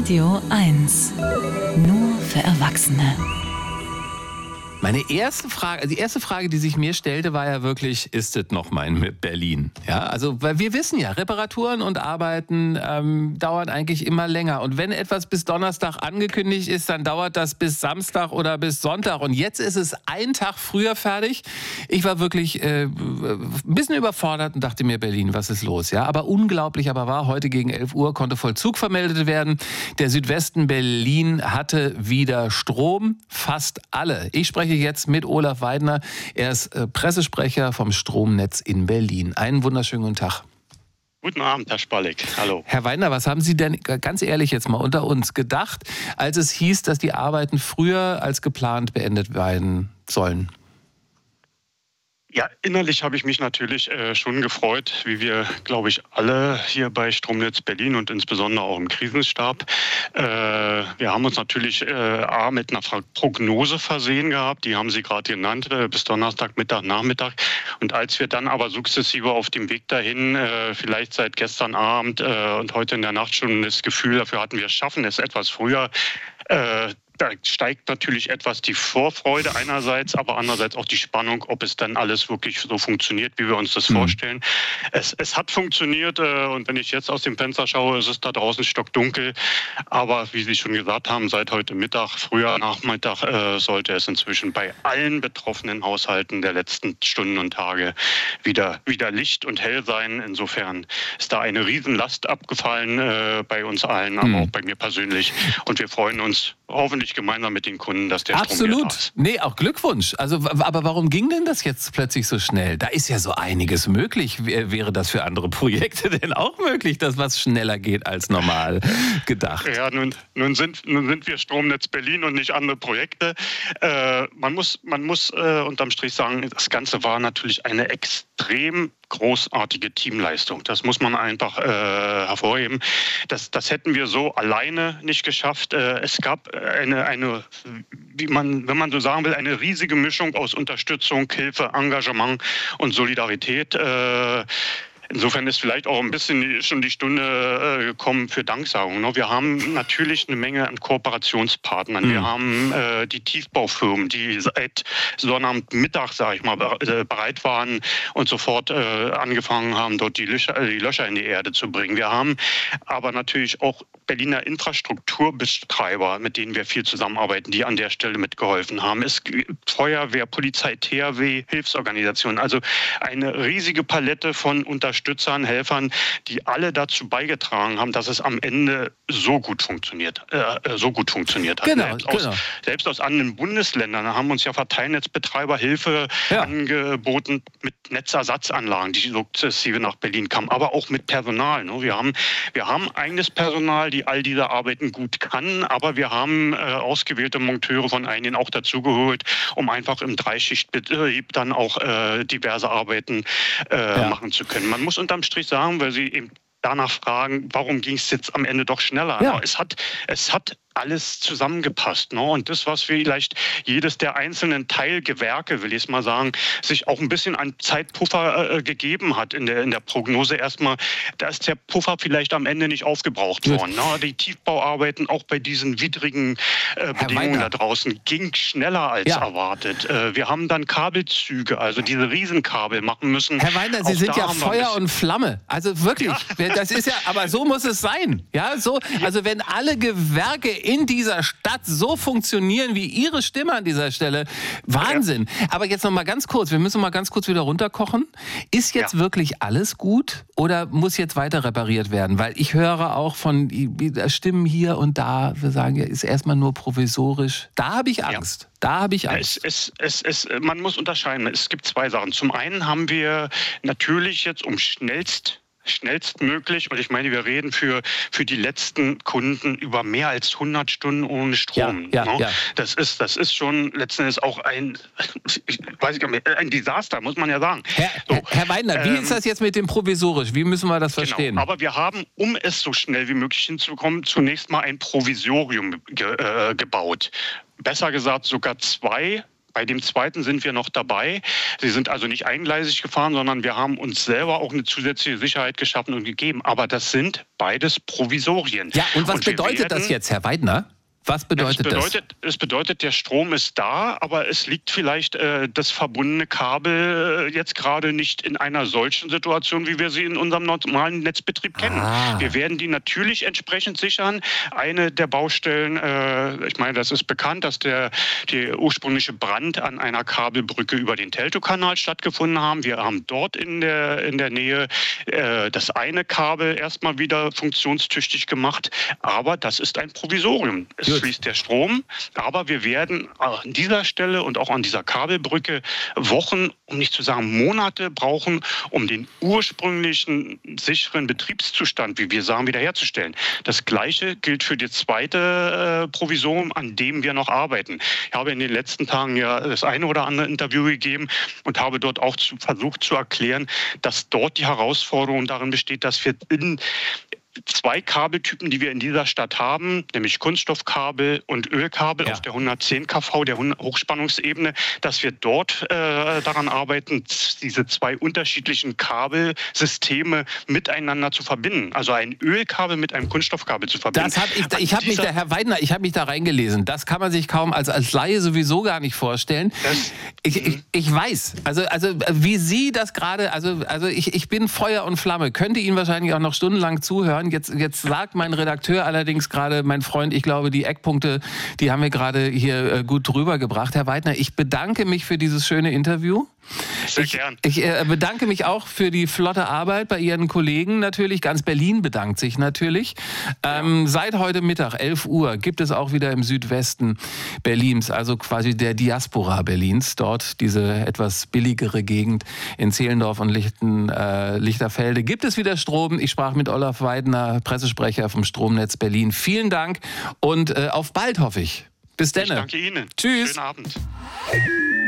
Radio 1. Nur für Erwachsene. Die erste Frage, die sich mir stellte, war ja wirklich, ist es noch mein Berlin? Ja, also, weil wir wissen ja, Reparaturen und Arbeiten dauern eigentlich immer länger. Und wenn etwas bis Donnerstag angekündigt ist, dann dauert das bis Samstag oder bis Sonntag. Und jetzt ist es einen Tag früher fertig. Ich war wirklich ein bisschen überfordert und dachte mir, Berlin, was ist los? Ja, aber unglaublich aber wahr, heute gegen 11 Uhr konnte Vollzug vermeldet werden. Der Südwesten Berlin hatte wieder Strom, fast alle. Ich spreche jetzt mit Olaf Weidner. Er ist Pressesprecher vom Stromnetz in Berlin. Einen wunderschönen guten Tag. Guten Abend, Herr Spallig. Hallo. Herr Weidner, was haben Sie denn, ganz ehrlich jetzt mal unter uns, gedacht, als es hieß, dass die Arbeiten früher als geplant beendet werden sollen? Ja, innerlich habe ich mich natürlich schon gefreut, wie wir, glaube ich, alle hier bei Stromnetz Berlin und insbesondere auch im Krisenstab. Wir haben uns natürlich mit einer Prognose versehen gehabt, die haben Sie gerade genannt, bis Donnerstag, Nachmittag. Und als wir dann aber sukzessive auf dem Weg dahin, vielleicht seit gestern Abend und heute in der Nacht schon das Gefühl dafür hatten, wir schaffen es etwas früher, da steigt natürlich etwas die Vorfreude einerseits, aber andererseits auch die Spannung, ob es dann alles wirklich so funktioniert, wie wir uns das vorstellen. Es hat funktioniert und wenn ich jetzt aus dem Fenster schaue, ist es da draußen stockdunkel. Aber wie Sie schon gesagt haben, seit heute Mittag, früher Nachmittag, sollte es inzwischen bei allen betroffenen Haushalten der letzten Stunden und Tage wieder Licht und hell sein. Insofern ist da eine Riesenlast abgefallen bei uns allen, aber auch bei mir persönlich. Und wir freuen uns hoffentlich gemeinsam mit den Kunden, dass der Strom wieder da ist. Nee, auch Glückwunsch. Also, aber warum ging denn das jetzt plötzlich so schnell? Da ist ja so einiges möglich. Wäre das für andere Projekte denn auch möglich, dass was schneller geht als normal gedacht? Ja, nun sind wir Stromnetz Berlin und nicht andere Projekte. Man muss unterm Strich sagen, das Ganze war natürlich eine extrem großartige Teamleistung. Das muss man einfach hervorheben. Das hätten wir so alleine nicht geschafft. Es gab eine, wenn man so sagen will, eine riesige Mischung aus Unterstützung, Hilfe, Engagement und Solidarität. Insofern ist vielleicht auch ein bisschen schon die Stunde gekommen für Danksagung. Wir haben natürlich eine Menge an Kooperationspartnern. Wir haben die Tiefbaufirmen, die seit Sonnabendmittag, sage ich mal, bereit waren und sofort angefangen haben, dort die Löcher in die Erde zu bringen. Wir haben aber natürlich auch Berliner Infrastrukturbetreiber, mit denen wir viel zusammenarbeiten, die an der Stelle mitgeholfen haben. Es gibt Feuerwehr, Polizei, THW, Hilfsorganisationen. Also eine riesige Palette von Unterstützern, Helfern, die alle dazu beigetragen haben, dass es am Ende so gut funktioniert hat. Genau, Selbst aus anderen Bundesländern haben uns ja Verteilnetzbetreiber Hilfe angeboten mit Netzersatzanlagen, die sukzessive nach Berlin kamen, aber auch mit Personal. Wir haben eigenes Personal, die all diese Arbeiten gut kann, aber wir haben ausgewählte Monteure von einigen auch dazugeholt, um einfach im Dreischichtbetrieb dann auch diverse Arbeiten machen zu können. Man muss unterm Strich sagen, weil Sie eben danach fragen, warum ging es jetzt am Ende doch schneller? Ja. Es hat alles zusammengepasst. Und das, was vielleicht jedes der einzelnen Teilgewerke, will ich es mal sagen, sich auch ein bisschen an Zeitpuffer gegeben hat in der Prognose erstmal, da ist der Puffer vielleicht am Ende nicht aufgebraucht worden. Die Tiefbauarbeiten auch bei diesen widrigen Bedingungen da draußen ging schneller als erwartet. Wir haben dann Kabelzüge, also diese Riesenkabel machen müssen. Herr Weidner, Sie sind ja Feuer und Flamme. Also wirklich, das ist ja, aber so muss es sein. Ja, so, also wenn alle Gewerke in dieser Stadt so funktionieren wie Ihre Stimme an dieser Stelle. Wahnsinn. Aber jetzt noch mal ganz kurz, wir müssen mal ganz kurz wieder runterkochen. Ist jetzt wirklich alles gut oder muss jetzt weiter repariert werden? Weil ich höre auch von Stimmen hier und da, wir sagen ja, ist erstmal nur provisorisch. Da habe ich Angst. Da habe ich Angst. Man muss unterscheiden. Es gibt zwei Sachen. Zum einen haben wir natürlich jetzt schnellstmöglich, und ich meine, wir reden für die letzten Kunden über mehr als 100 Stunden ohne Strom. Ja. Das ist schon letzten Endes auch ein Desaster, muss man ja sagen. Herr Weidner, wie ist das jetzt mit dem provisorisch? Wie müssen wir das verstehen? Aber wir haben, um es so schnell wie möglich hinzukommen, zunächst mal ein Provisorium gebaut. Besser gesagt sogar zwei Bei dem zweiten sind wir noch dabei. Sie sind also nicht eingleisig gefahren, sondern wir haben uns selber auch eine zusätzliche Sicherheit geschaffen und gegeben. Aber das sind beides Provisorien. Ja, und was bedeutet das jetzt, Herr Weidner? Was bedeutet das? Es bedeutet, der Strom ist da, aber es liegt vielleicht das verbundene Kabel jetzt gerade nicht in einer solchen Situation, wie wir sie in unserem normalen Netzbetrieb kennen. Wir werden die natürlich entsprechend sichern. Eine der Baustellen, ich meine, das ist bekannt, dass der ursprüngliche Brand an einer Kabelbrücke über den Teltow-Kanal stattgefunden haben. Wir haben dort in der Nähe das eine Kabel erstmal wieder funktionstüchtig gemacht, aber das ist ein Provisorium. Es fließt der Strom, aber wir werden an dieser Stelle und auch an dieser Kabelbrücke Wochen, um nicht zu sagen Monate brauchen, um den ursprünglichen sicheren Betriebszustand, wie wir sagen, wiederherzustellen. Das Gleiche gilt für das zweite Provisorium, an dem wir noch arbeiten. Ich habe in den letzten Tagen ja das eine oder andere Interview gegeben und habe dort auch versucht zu erklären, dass dort die Herausforderung darin besteht, dass wir in zwei Kabeltypen, die wir in dieser Stadt haben, nämlich Kunststoffkabel und Ölkabel auf der 110 kV, der Hochspannungsebene, dass wir dort daran arbeiten, diese zwei unterschiedlichen Kabelsysteme miteinander zu verbinden. Also ein Ölkabel mit einem Kunststoffkabel zu verbinden. Herr Weidner, ich habe mich da reingelesen. Das kann man sich kaum als Laie sowieso gar nicht vorstellen. Ich weiß, also wie Sie das gerade, also ich bin Feuer und Flamme, könnte Ihnen wahrscheinlich auch noch stundenlang zuhören. Jetzt sagt mein Redakteur allerdings gerade, mein Freund, ich glaube, die Eckpunkte, die haben wir gerade hier gut drüber gebracht. Herr Weidner, ich bedanke mich für dieses schöne Interview. Sehr gern. Ich bedanke mich auch für die flotte Arbeit bei Ihren Kollegen natürlich. Ganz Berlin bedankt sich natürlich. Seit heute Mittag, 11 Uhr, gibt es auch wieder im Südwesten Berlins, also quasi der Diaspora Berlins, dort diese etwas billigere Gegend in Zehlendorf und Lichterfelde, gibt es wieder Strom. Ich sprach mit Olaf Weidner, Pressesprecher vom Stromnetz Berlin. Vielen Dank und auf bald, hoffe ich. Bis dann. Ich danke Ihnen. Tschüss. Schönen Abend.